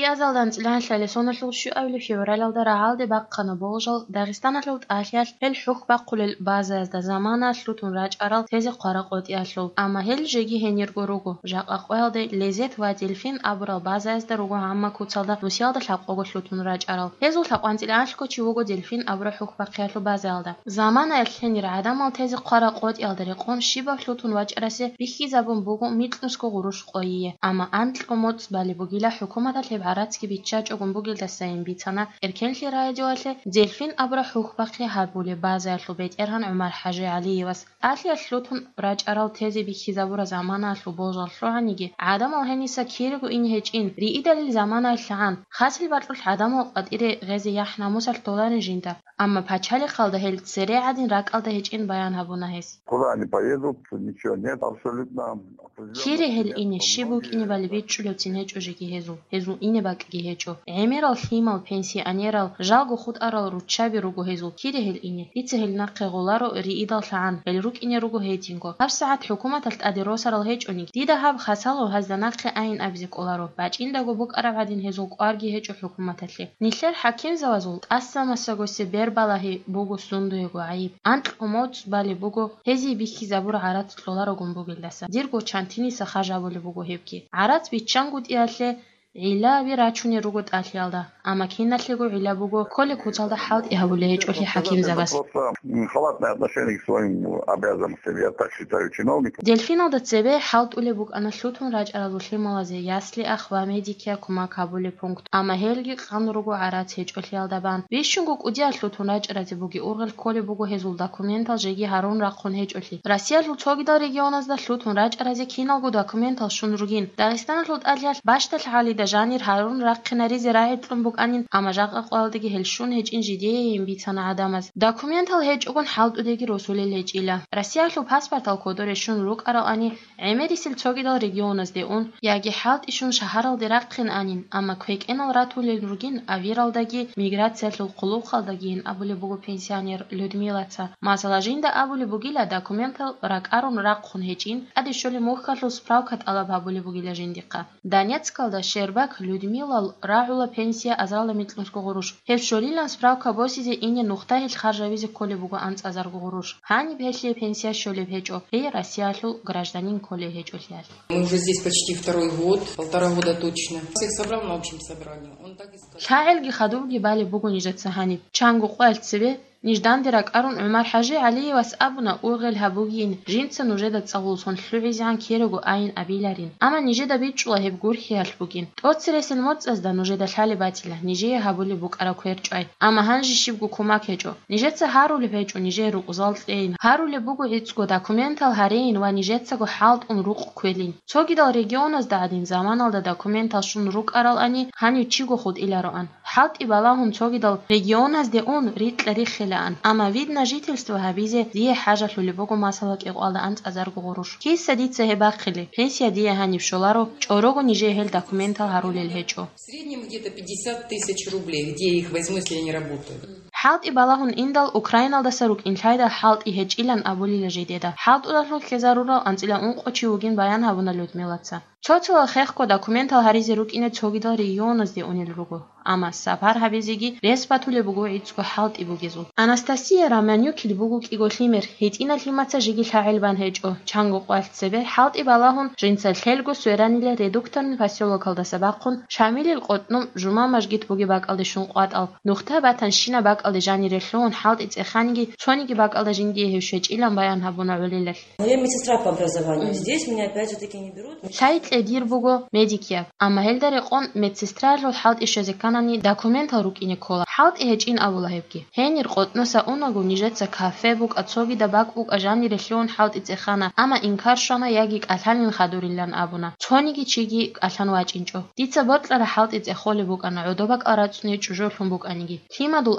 იაზალდან წლიანშალი სონაშულში ავილი ფევრალალდა რაალდე ბაყყანა ბოლჟალ დაღისტანაშულ ტაშიაშ ჰელ ჰუხ ბაყყულელ ბაზას და ზამანაშლუთუნ რაჭარალ თეზე ყვარაყოტიაშლულ ამა ჰელ ჟეგი ჰენერგო როგო ჟაყა ყველდე ლეზეთ ვა დელფინ აბრალ ბაზას და როგო ამა ქუცალდა ნუსიალდა შაყოგოშლუთუნ რაჭარალ ჰეზულ შაყვანწილანშ კოჩი ვოგო დელფინ აბრა ჰუხ ბაყიაშლუ ბაზალდა ზამანა ერხენირ ადამალ თეზე ყვარაყოტიალდა რეყონ შიბაშლუთუნ ვაჭრასე ბიხი ზაბონ ბოგო მიტნუსკო ღურუშ ყოიე ამა ანტლკო მოც ბალი ბოგილა ჰუკუმათა არაცკი ბიჩაჭო გუმბუგილდა საიმ ბიცანა ერქენში რაიჯოალე დელფინ აბრა ჰუხ ბაყი ჰაბულე ბაზაშლუ ბეტერან ომარ ჰაჟი ალიევას აშლიაშლუთუნ რაჭარალ თეზე ბიხი ზაბურა ზამანაშლუ ბოჟალშუანიგი ადამალ ჰენისა ქირგუ ინ ჰეჭინ რი იდალი ზამანაშან ხასლი ბარტულ ადამალ ყატირე ღეზე яхна მუსალ დოლარი ჟინდა ამა пачали халда хел цереадин ракалда хечин баян хабуна хес куда они поедут ничего нет абсолютно кире хел ине шибук ине бали бичулёцин хечожиги хезу ине бакги хечо эмерал химал пенсионерал жалгу худ арал ручаби ругу хезу кире хел ине ице хел нақиголаро риидал шан хел рук ине ругу хетинго хар саат хукумат алт адиросарал хечоник дида хаб хасало хазданақи айн абзиколаро бачиндагу бук аравадин хезу qargi hechо hukumatali nishler hakim zawazul assamasagose berbalahi bugu sunduego ayib ant qomots bali bugu hezi bikhi zabur arat tolaro gumbugildasa dirgo chantini sa khajabuli bugu hebki arat bichangut iale ила вирачуни ругут алиалда ама кинатлего ила буго коли куцалда халт иhabule хечоли хаким завас халатное отношение к своим обязанностям я так считаю чиновников дельфиналда цебе халт уле буг анашлутун раҷаралушли малазе ясли ахва медикия кума кабули пункт ама хелги қанругу арат хечоли алдабан бишунгу удиашлутун раҷаразе буги ургал коли буго хезул документал жеги харун рақун хечоли россия лутогида регионазда шлутун раҷаразе киналгу документал шунругин дагестан лут алиал баштал хали жанир харун раққинари зираитлун буканин амажаqa qvalдиги хелшун хечин жидеим бицана адамаз документал хеч угун халдудеги русули лечила россиялу паспортал кодорешун рук аралани эмерисил цогидал регионазде он яги халд ишун шаҳарал дераққин анин ама квекенал ратулил ругин авиралдаги миграциялу қулуқ халдагин абули бугу пенсионер людмилаца масалажинда абули бугила документал ракарун раққун хечин адишоли мухкалу справкат алаб абули бугила жиндиқа донецкалда Шербак Людмила раула пенсия азрала митлунско гуруш. Хевшолилан справка босизе ине нухта хил харжавизе коле буга анц азарго гуруш. Хани бехли пенсия шоле хечо. Эй Россиялу гражданин коле хечо лиал. Мы уже здесь почти второй год, 1,5 года точно. Всех собрал на общем собрании. Он так и сказал. Шаэлги хадуги бали бугу нижатса хани. Чангу қуэлцеве نجدان درك أرون عمر حاجي علي واسأبنا أوغل هبوجين جنس نجدة تصغوصون حلوعي عن كيرجو عين أبيلارين أما نجدة بيتشوا هبجور خيال بوجين أتصرس الموت أزدا نجدة حالي باتلا نجيه هبولي بوك أراكويرجاي أما هنجي شيبجو كوماك هجو نجدة هارو لبيجو نجيه روقزالت إين هارو لبوجو إتسكو داكومنتال هارين ونجدة جو حالت أن روق كويلين توجد الريجيون أزدا عدين زمان على داكومنتال شون روق أرال أني هني تشيجو خود إلى رأن حالت إبلاهم توجد الريجيون أزدا أن ريت لريخ Ама видно жительство хабизе дие хажат лулибогу масалак иqvalda анц азаргу гуруш ки садице хебахили пенсия дие ханившоларо чорогу ниже хел документал харулил хечо в среднем где-то 50 000 рублей где я их возьму если они работают حالت إبلاهون إندال أوكرانيا دسروك إن شايدا حالت إهج إلان أبولي لجديدا حالت أدخل كزارورا أنت إلى أنقطي وجين بيان هبونا لودميلاتسا چوتو خيخكو داكومنتال هاريزي روك إنه توجد ريونز دي أونيل روكو أما سفر هبيزيجي ريسباتو لبوغو عيدسكو حالت إبوغيزو أناستاسيا رامانيو كي لبوغوك إيغوليمر هيت إنا ليماتسا جيجي الحاعل بان هيجو چانغو قوالت سبه حالت إبلاهون جنسال خيلغو سويرانيل ريدوكتورن فاسيولوكال دسباقون شامل القطنم جمع مجگيت بوغي باقالدشون قوات أل نقطة باتنشينا باقالد جاني ريخلون حالت إتخانيجي تونيجي باقالد جنجي هوشيج إلان بيان هبونا عليلل Я медсестра по образованию. Здесь меня опять же таки не берут. Эдир буго медикия ама хелдари қон медсестралу халт ишезеканани документал рукине кола халт иheчин авулаҳебги хенир қотноса унагу нижеца кафе бук ацоги да бак бук ажани рехлион халт ицехана ама инкар шана ягик алханин хадурилан абуна чониги чиги алхан вачинчо дица ботлара халт ицехоли бук ана удобак арацуни чужолхун бук аниги тимадул агаз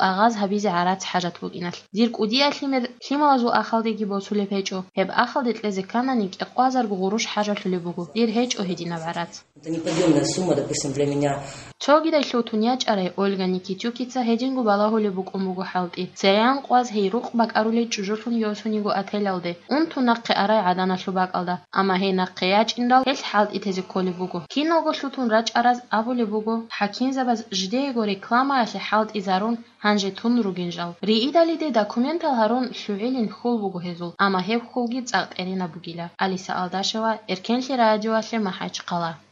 هبيزي عرات حاجات بوكينال ديرك ودي أثلمر لمالازو أخالدي جيبوسولي بيجو هب أخالدي تلزي كانانيك إقوازر غروش حاجات اللي بوكو دير هيجو هدينا بعرات Это неподъемная сумма, допустим, для меня. Чогида шлутуньяч аре Ольга Никитюкица хедингу балахули бук умугу халти. Цеян қваз хейруқ бак арули чужуртун йосунигу ателалде. Un tu наққи арай адана шлубак алда. Ама хей наққияч индал хел халт итези коли бугу. Киногу шлутун рач араз авули бугу. Хакин забаз ждеего реклама ахи халт изарун ханже тун ругинжал. Риидалиде документал харун шлуилин хул бугу хезул. Ама хев хулги цағт эрина бугила. Алиса Алдашева, Эркенли радио ахи Махач қала.